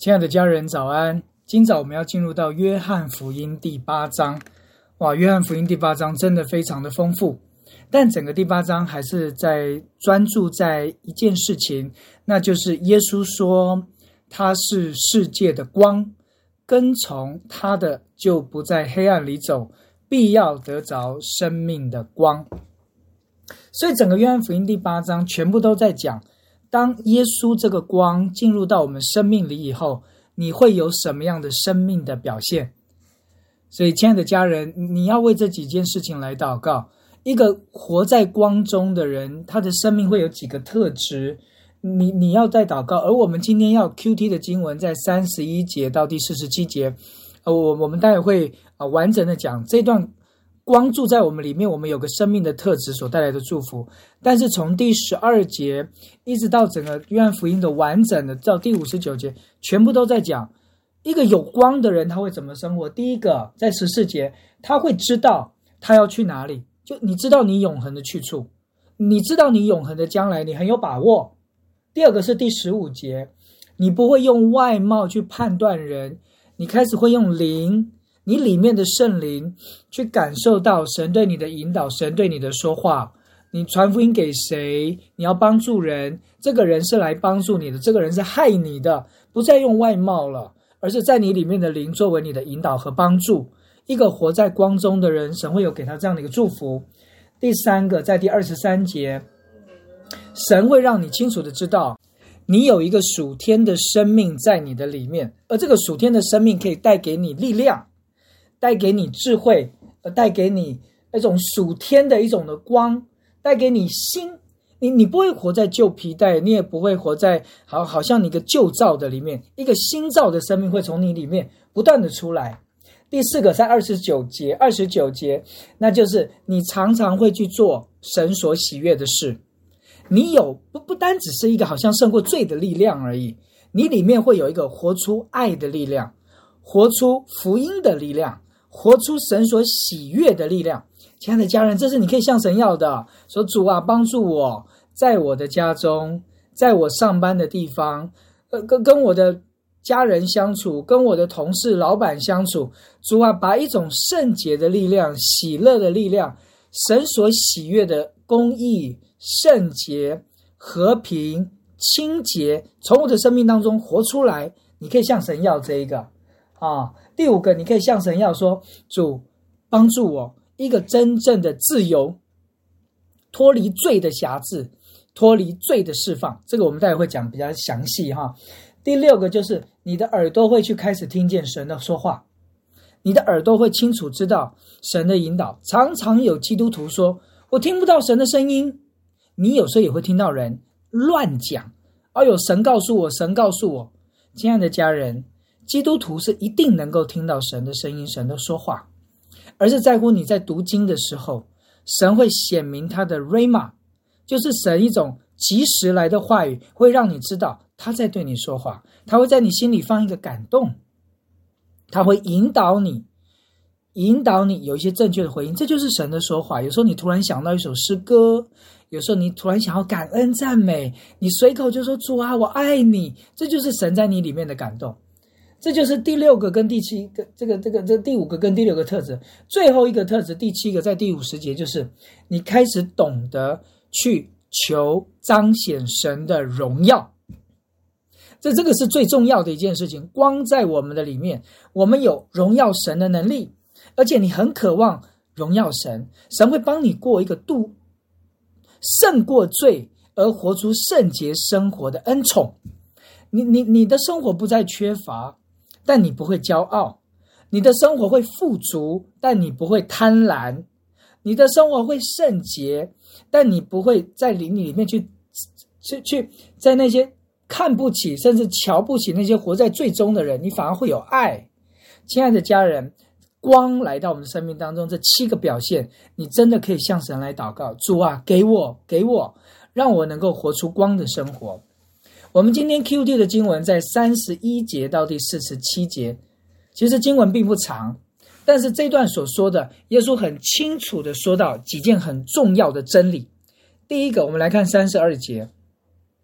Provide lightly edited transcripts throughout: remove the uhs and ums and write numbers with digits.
亲爱的家人早安，今早我们要进入到约翰福音第8章。约翰福音第8章真的非常的丰富，但整个第8章还是在专注在一件事情，那就是耶稣说他是世界的光，跟从他的就不在黑暗里走，必要得着生命的光。所以整个约翰福音第8章全部都在讲，当耶稣这个光进入到我们生命里以后，你会有什么样的生命的表现？所以亲爱的家人，你要为这几件事情来祷告。一个活在光中的人，他的生命会有几个特质，你要在祷告。而我们今天要 QT 的经文在31节到第47节，我们待会会完整的讲这段光住在我们里面，我们有个生命的特质所带来的祝福。但是从第12节一直到整个约翰福音的完整的到第59节，全部都在讲一个有光的人他会怎么生活。第一个在14节，他会知道他要去哪里，就你知道你永恒的去处，你知道你永恒的将来，你很有把握。第二个是第15节，你不会用外貌去判断人，你开始会用灵，你里面的圣灵去感受到神对你的引导，神对你的说话。你传福音给谁，你要帮助人，这个人是来帮助你的，这个人是害你的，不再用外貌了，而是在你里面的灵作为你的引导和帮助。一个活在光中的人，神会有给他这样的一个祝福。第三个在第23节，神会让你清楚的知道你有一个属天的生命在你的里面，而这个属天的生命可以带给你力量，带给你智慧，带给你一种属天的一种的光，带给你心。你不会活在旧皮带，你也不会活在好像你一个旧造的里面，一个新造的生命会从你里面不断的出来。第四个在29节，那就是你常常会去做神所喜悦的事。你有不单只是一个好像胜过罪的力量而已，你里面会有一个活出爱的力量，活出福音的力量，活出神所喜悦的力量。亲爱的家人，这是你可以向神要的，说主啊，帮助我在我的家中，在我上班的地方，跟我的家人相处，跟我的同事老板相处，主啊，把一种圣洁的力量，喜乐的力量，神所喜悦的公义、圣洁、和平、清洁，从我的生命当中活出来。你可以向神要这一个第五个，你可以向神要说，主帮助我一个真正的自由，脱离罪的辖制，脱离罪的释放。这个我们待会会讲比较详细第六个就是你的耳朵会去开始听见神的说话，你的耳朵会清楚知道神的引导。常常有基督徒说我听不到神的声音，你有时候也会听到人乱讲，有神告诉我，神告诉我。亲爱的家人，基督徒是一定能够听到神的声音，神的说话，而是在乎你在读经的时候，神会显明他的 Rhema， 就是神一种及时来的话语，会让你知道他在对你说话，他会在你心里放一个感动，他会引导你有一些正确的回应。这就是神的说话。有时候你突然想到一首诗歌，有时候你突然想要感恩赞美，你随口就说主啊，我爱你，这就是神在你里面的感动。这就是第六个跟第七个，这第五个跟第六个特质。最后一个特质，第七个在第50节，就是你开始懂得去求彰显神的荣耀。这个是最重要的一件事情。光在我们的里面，我们有荣耀神的能力，而且你很渴望荣耀神，神会帮你过一个胜过罪而活出圣洁生活的恩宠。你的生活不再缺乏，但你不会骄傲；你的生活会富足，但你不会贪婪；你的生活会圣洁，但你不会在灵里面去在那些看不起甚至瞧不起那些活在罪中的人，你反而会有爱。亲爱的家人，光来到我们的生命当中，这7个表现，你真的可以向神来祷告，主啊，给我，让我能够活出光的生活。我们今天 QT 的经文在31节到第47节，其实经文并不长，但是这段所说的，耶稣很清楚的说到几件很重要的真理。第一个，我们来看32节，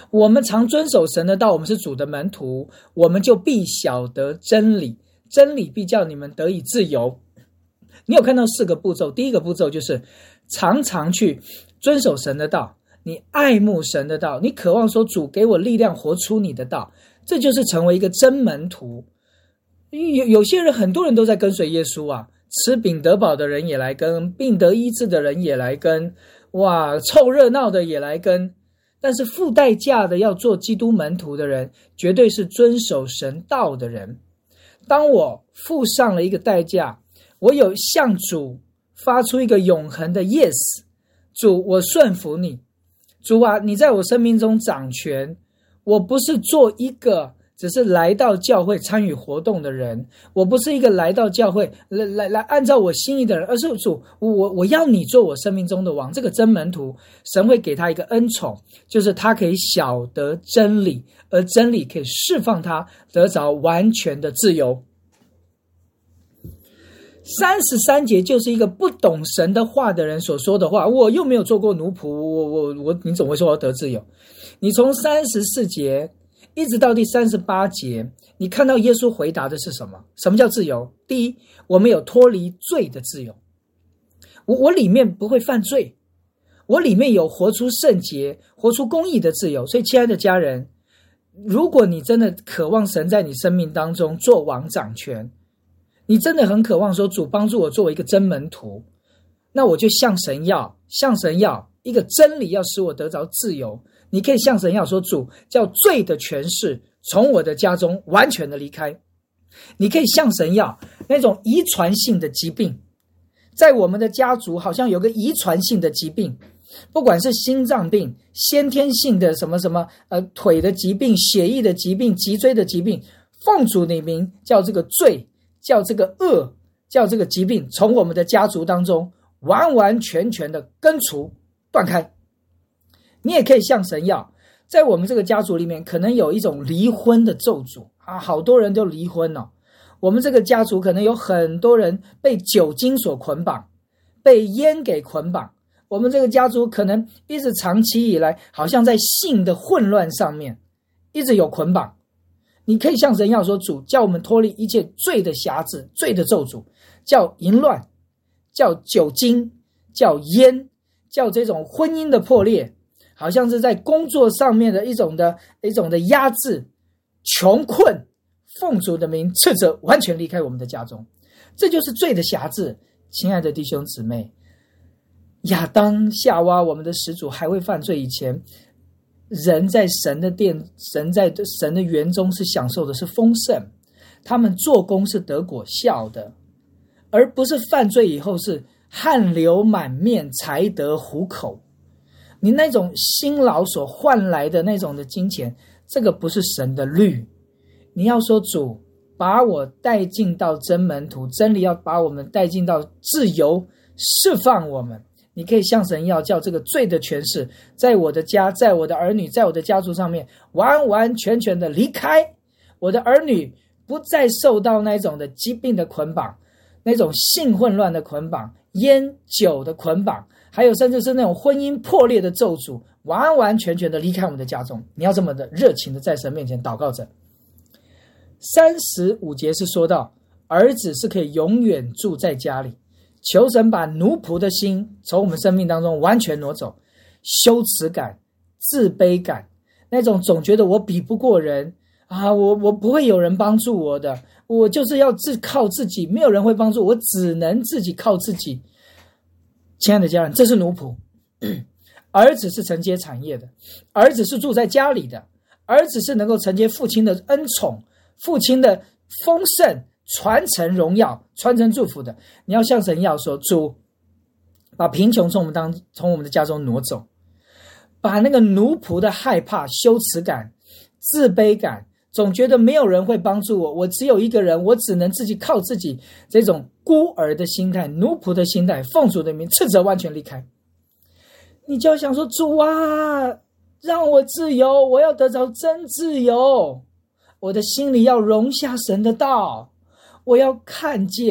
我们常遵守神的道，我们是主的门徒，我们就必晓得真理，真理必叫你们得以自由。你有看到4个步骤，第一个步骤就是常常去遵守神的道，你爱慕神的道，你渴望说主给我力量活出你的道，这就是成为一个真门徒。有些人，很多人都在跟随耶稣啊，吃饼得饱的人也来跟，病得医治的人也来跟，哇，凑热闹的也来跟。但是付代价的要做基督门徒的人，绝对是遵守神道的人。当我付上了一个代价，我有向主发出一个永恒的 yes， 主，我顺服你，主啊，你在我生命中掌权，我不是做一个只是来到教会参与活动的人，我不是一个来到教会来按照我心意的人，而是主，我要你做我生命中的王。这个真门徒，神会给他一个恩宠，就是他可以晓得真理，而真理可以释放他得着完全的自由。33节就是一个不懂神的话的人所说的话，我又没有做过奴仆，你怎么会说我要得自由？你从34节一直到第38节，你看到耶稣回答的是什么？什么叫自由？第一，我们有脱离罪的自由，我里面不会犯罪，我里面有活出圣洁、活出公义的自由。所以亲爱的家人，如果你真的渴望神在你生命当中做王掌权，你真的很渴望说主帮助我作为一个真门徒，那我就向神要一个真理，要使我得着自由。你可以向神要说，主，叫罪的权势从我的家中完全的离开。你可以向神要那种遗传性的疾病，在我们的家族好像有个遗传性的疾病，不管是心脏病、先天性的什么腿的疾病、血液的疾病、脊椎的疾病，奉主的名，叫这个罪，叫这个恶，叫这个疾病从我们的家族当中完完全全的根除断开。你也可以向神要，在我们这个家族里面可能有一种离婚的咒诅啊，好多人都离婚了。我们这个家族可能有很多人被酒精所捆绑，被烟给捆绑。我们这个家族可能一直长期以来好像在性的混乱上面一直有捆绑。你可以向神要说，主，叫我们脱离一切罪的辖制、罪的咒诅，叫淫乱，叫酒精，叫烟，叫这种婚姻的破裂，好像是在工作上面的一种的压制、穷困，奉主的名斥责，完全离开我们的家中。这就是罪的辖制。亲爱的弟兄姊妹，亚当夏娃我们的始祖还未犯罪以前，人在神的殿，神在神的园中是享受的是丰盛，他们做工是得果效的，而不是犯罪以后是汗流满面才得糊口。你那种辛劳所换来的那种的金钱，这个不是神的律。你要说，主，把我带进到真门徒，真理要把我们带进到自由，释放我们。你可以向神要，叫这个罪的权势在我的家，在我的儿女，在我的家族上面完完全全的离开。我的儿女不再受到那种的疾病的捆绑，那种性混乱的捆绑，烟酒的捆绑，还有甚至是那种婚姻破裂的咒诅，完完全全的离开我们的家中。你要这么的热情的在神面前祷告着。35节是说到，儿子是可以永远住在家里，求神把奴仆的心从我们生命当中完全挪走，羞耻感、自卑感，那种总觉得我比不过人啊，我不会有人帮助我的，我就是要靠自己，没有人会帮助我，只能自己靠自己。亲爱的家人，这是奴仆。儿子是承接产业的，儿子是住在家里的，儿子是能够承接父亲的恩宠，父亲的丰盛，传承荣耀，传承祝福的。你要向神要说，主，把贫穷从我们的家中挪走，把那个奴仆的害怕、羞耻感、自卑感，总觉得没有人会帮助我，我只有一个人，我只能自己靠自己，这种孤儿的心态、奴仆的心态，奉主的名斥责，完全离开。你就要想说，主啊，让我自由，我要得着真自由，我的心里要容下神的道，我要看见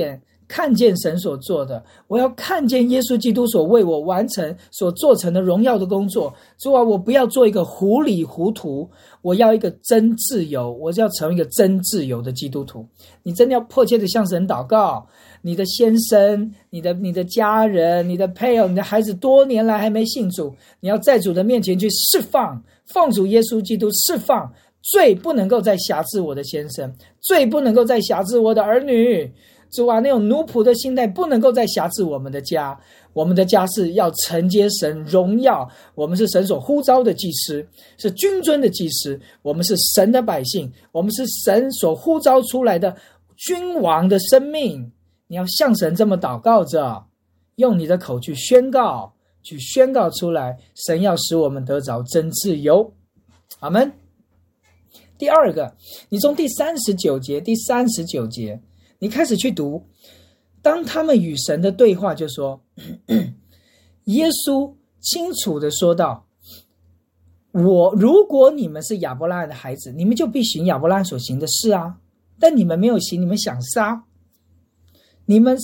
看见神所做的，我要看见耶稣基督所为我完成所做成的荣耀的工作。主啊，我不要做一个糊里糊涂，我要一个真自由，我要成为一个真自由的基督徒。你真的要迫切的向神祷告，你的先生、你的家人、你的配偶、你的孩子多年来还没信主，你要在主的面前去释放，奉主耶稣基督释放，罪不能够再辖制我的先生，罪不能够再辖制我的儿女。主啊，那种奴仆的心态不能够再辖制我们的家，我们的家是要承接神荣耀，我们是神所呼召的祭司，是君尊的祭司，我们是神的百姓，我们是神所呼召出来的君王的生命。你要向神这么祷告着，用你的口去宣告出来，神要使我们得着真自由。阿们。第二个，你从第39节你开始去读，当他们与神的对话就说耶稣清楚地说道，如果你们是亚伯拉罕的孩子，你们就必行亚伯拉罕所行的事啊，但你们没有行，你们想杀。你们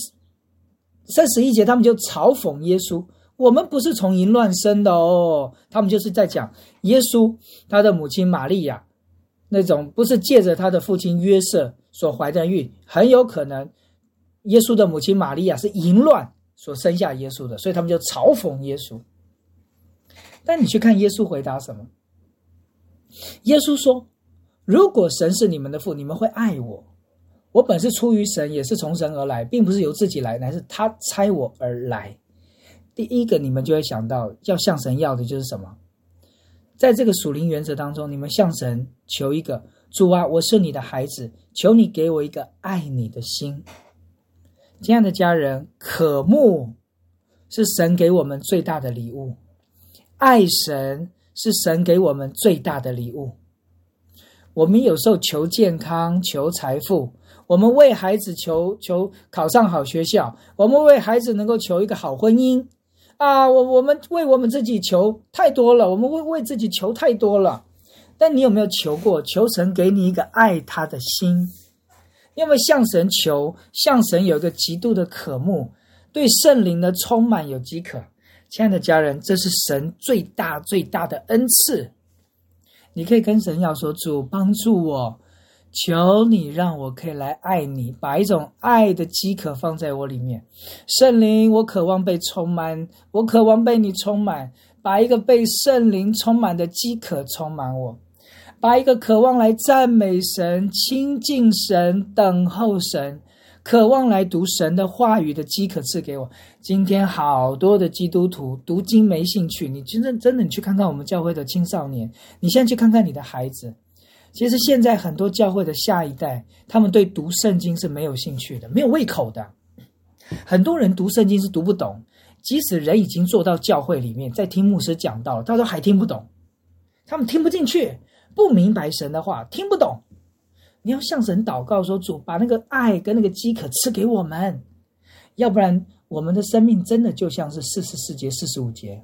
31节他们就嘲讽耶稣，我们不是从淫乱生的哦。他们就是在讲耶稣他的母亲玛利亚那种不是借着他的父亲约瑟所怀的孕，很有可能耶稣的母亲玛利亚是淫乱所生下耶稣的，所以他们就嘲讽耶稣。但你去看耶稣回答什么？耶稣说，如果神是你们的父，你们会爱我，我本是出于神，也是从神而来，并不是由自己来，乃是他差我而来。第一个你们就会想到要向神要的就是什么？在这个属灵原则当中，你们向神求一个，主啊，我是你的孩子，求你给我一个爱你的心。亲爱的家人，渴慕是神给我们最大的礼物，爱神是神给我们最大的礼物。我们有时候求健康，求财富，我们为孩子求考上好学校，我们为孩子能够求一个好婚姻啊，我们为我们自己求太多了，我们为自己求太多了。但你有没有求过，求神给你一个爱他的心？你有没有向神求，向神有一个极度的渴慕，对圣灵的充满有饥渴？亲爱的家人，这是神最大最大的恩赐。你可以跟神要说，主帮助我，求你让我可以来爱你，把一种爱的饥渴放在我里面。圣灵，我渴望被充满，我渴望被你充满，把一个被圣灵充满的饥渴充满我，把一个渴望来赞美神、亲近神、等候神，渴望来读神的话语的饥渴赐给我。今天好多的基督徒读经没兴趣，你真的你去看看我们教会的青少年，你现在去看看你的孩子。其实现在很多教会的下一代，他们对读圣经是没有兴趣的，没有胃口的。很多人读圣经是读不懂，即使人已经坐到教会里面，在听牧师讲道，他说还听不懂，他们听不进去，不明白神的话，听不懂。你要向神祷告说，主把那个爱跟那个饥渴赐给我们，要不然我们的生命真的就像是44节45节，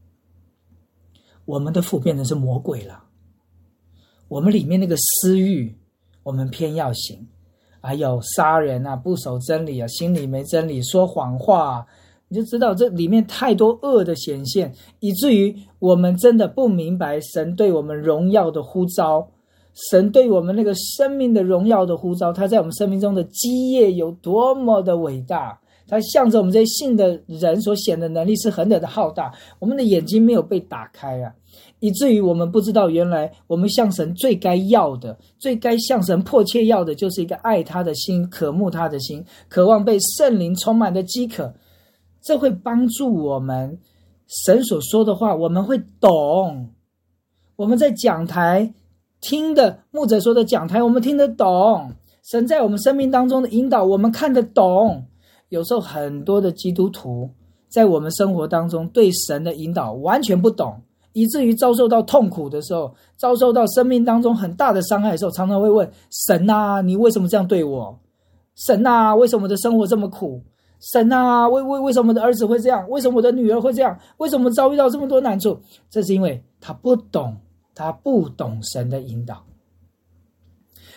我们的父变成是魔鬼了。我们里面那个私欲，我们偏要行，还有杀人啊，不守真理啊，心里没真理，说谎话啊，你就知道这里面太多恶的显现，以至于我们真的不明白神对我们荣耀的呼召，神对我们那个生命的荣耀的呼召，他在我们生命中的基业有多么的伟大，他向着我们这些信的人所显的能力是何等的浩大，我们的眼睛没有被打开啊，以至于我们不知道原来我们向神最该要的，最该向神迫切要的，就是一个爱他的心，渴慕他的心，渴望被圣灵充满的饥渴。这会帮助我们，神所说的话我们会懂，我们在讲台听的牧者说的讲台我们听得懂，神在我们生命当中的引导我们看得懂。有时候很多的基督徒在我们生活当中对神的引导完全不懂，以至于遭受到痛苦的时候，遭受到生命当中很大的伤害的时候，常常会问神啊，你为什么这样对我？神啊，为什么我的生活这么苦？神啊，为什么我的儿子会这样？为什么我的女儿会这样？为什么遭遇到这么多难处？这是因为他不懂神的引导。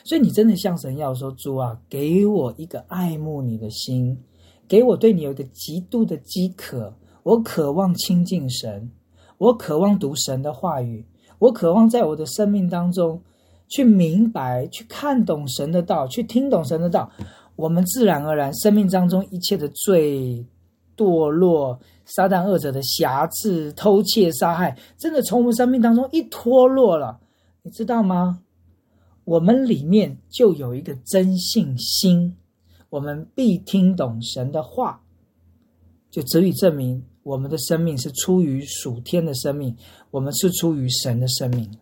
所以你真的向神要说，主啊，给我一个爱慕你的心，给我对你有一个极度的饥渴，我渴望亲近神，我渴望读神的话语，我渴望在我的生命当中去明白，去看懂神的道，去听懂神的道，我们自然而然生命当中一切的罪、堕落、撒旦恶者的辖制、偷窃、杀害，真的从我们生命当中一脱落了，你知道吗？我们里面就有一个真信心，我们必听懂神的话，就足以证明我们的生命是出于属天的生命，我们是出于神的生命。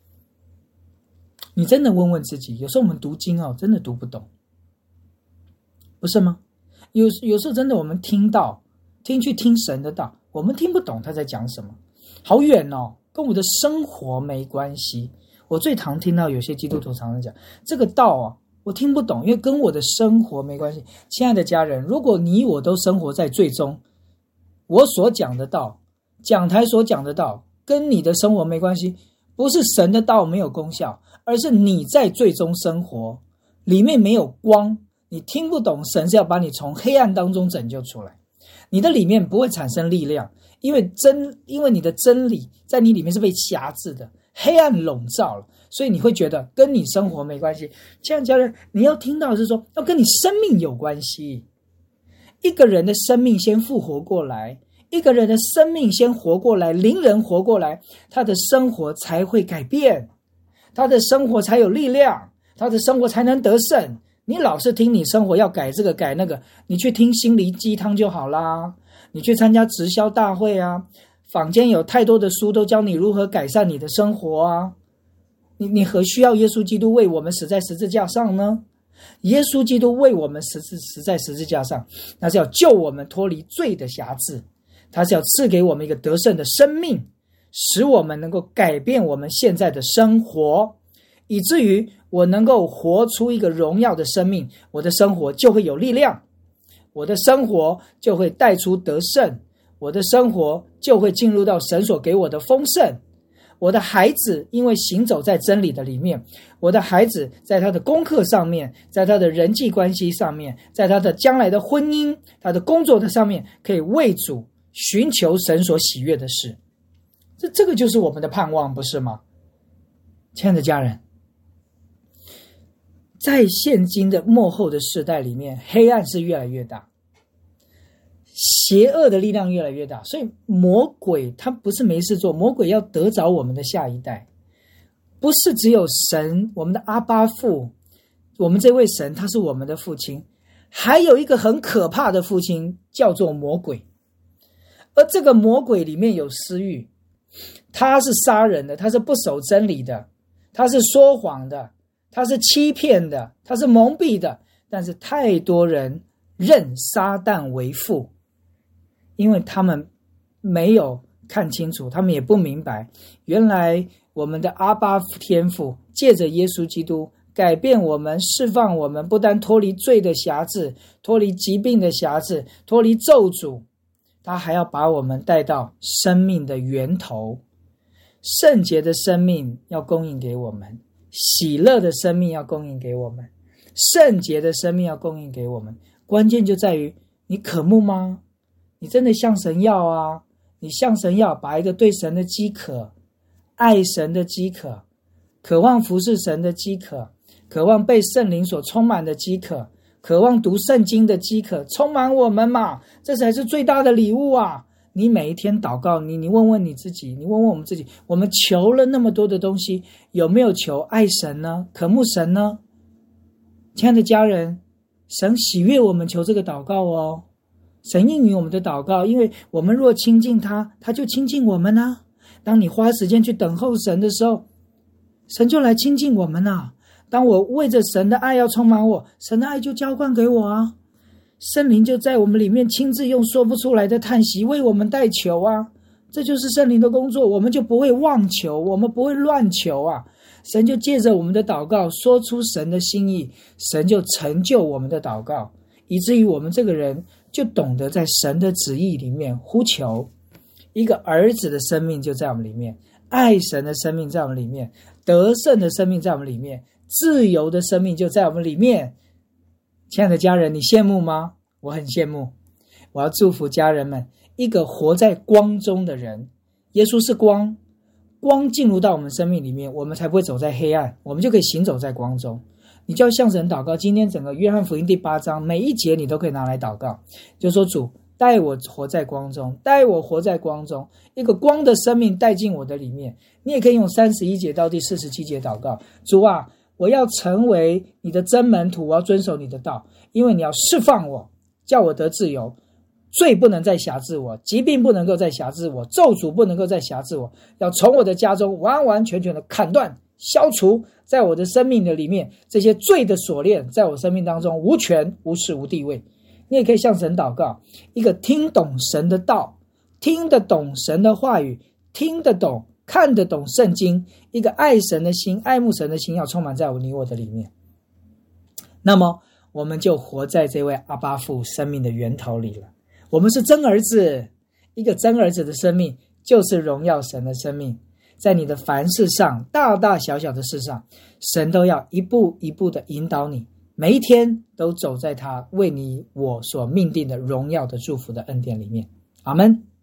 你真的问问自己，有时候我们读经真的读不懂，不是吗？有时候真的我们听神的道，我们听不懂他在讲什么，好远跟我的生活没关系。我最常听到有些基督徒常常讲，这个道我听不懂，因为跟我的生活没关系。亲爱的家人，如果你我都生活在最终，我所讲的道，讲台所讲的道，跟你的生活没关系，不是神的道没有功效，而是你在最终生活里面没有光，你听不懂神是要把你从黑暗当中拯救出来，你的里面不会产生力量，因为你的真理在你里面是被辖制的，黑暗笼罩了，所以你会觉得跟你生活没关系。这样家人，你要听到的是说，要跟你生命有关系。一个人的生命先复活过来，一个人的生命先活过来，灵人活过来，他的生活才会改变，他的生活才有力量，他的生活才能得胜。你老是听你生活要改这个改那个，你去听心灵鸡汤就好啦，你去参加直销大会啊，坊间有太多的书都教你如何改善你的生活啊，你何需要耶稣基督为我们死在十字架上呢？耶稣基督为我们死在十字架上，那是要救我们脱离罪的辖制，他是要赐给我们一个得胜的生命，使我们能够改变我们现在的生活，以至于我能够活出一个荣耀的生命，我的生活就会有力量，我的生活就会带出得胜，我的生活就会进入到神所给我的丰盛。我的孩子因为行走在真理的里面，我的孩子在他的功课上面，在他的人际关系上面，在他的将来的婚姻，他的工作的上面，可以为主寻求神所喜悦的事。这个就是我们的盼望，不是吗？亲爱的家人，在现今的末后的世代里面，黑暗是越来越大，邪恶的力量越来越大，所以魔鬼他不是没事做，魔鬼要得着我们的下一代，不是只有神，我们的阿爸父，我们这位神他是我们的父亲，还有一个很可怕的父亲叫做魔鬼，而这个魔鬼里面有私欲，他是杀人的，他是不守真理的，他是说谎的，他是欺骗的，他是蒙蔽的，但是太多人认撒旦为父，因为他们没有看清楚，他们也不明白，原来我们的阿爸天父借着耶稣基督改变我们，释放我们，不但脱离罪的辖制，脱离疾病的辖制，脱离咒诅，他还要把我们带到生命的源头，圣洁的生命要供应给我们，喜乐的生命要供应给我们，圣洁的生命要供应给我们。关键就在于你渴慕吗？你真的向神要啊？你向神要，把一个对神的饥渴，爱神的饥渴，渴望服侍神的饥渴，渴望被圣灵所充满的饥渴，渴望读圣经的饥渴充满我们嘛，这才是最大的礼物啊！你每一天祷告，你问问你自己，你问问我们自己，我们求了那么多的东西，有没有求爱神呢？渴慕神呢？亲爱的家人，神喜悦我们求这个祷告哦，神应允我们的祷告，因为我们若亲近他，他就亲近我们啊。当你花时间去等候神的时候，神就来亲近我们啊。当我为着神的爱要充满我，神的爱就浇灌给我啊，圣灵就在我们里面亲自用说不出来的叹息为我们代求啊。这就是圣灵的工作，我们就不会妄求，我们不会乱求啊。神就借着我们的祷告说出神的心意，神就成就我们的祷告，以至于我们这个人就懂得在神的旨意里面呼求，一个儿子的生命就在我们里面，爱神的生命在我们里面，得胜的生命在我们里面， 自由的生命就在我们里面。亲爱的家人，你羡慕吗？我很羡慕。我要祝福家人们，一个活在光中的人。耶稣是光，光进入到我们生命里面，我们才不会走在黑暗，我们就可以行走在光中。你就要向神祷告，今天整个约翰福音第8章每一节你都可以拿来祷告，就说主带我活在光中，带我活在光中，一个光的生命带进我的里面。你也可以用31节到第47节祷告，主啊，我要成为你的真门徒，我要遵守你的道，因为你要释放我，叫我得自由，罪不能再辖制我，疾病不能够再辖制我，咒诅不能够再辖制我，要从我的家中完完全全的砍断消除，在我的生命的里面这些罪的锁链，在我生命当中无权无势无地位。你也可以向神祷告，一个听懂神的道，听得懂神的话语，听得懂看得懂圣经，一个爱神的心，爱慕神的心要充满在你我的里面。那么我们就活在这位阿爸父生命的源头里了。我们是真儿子，一个真儿子的生命就是荣耀神的生命。在你的凡事上，大大小小的事上，神都要一步一步的引导你，每一天都走在他为你我所命定的荣耀的祝福的恩典里面。阿们。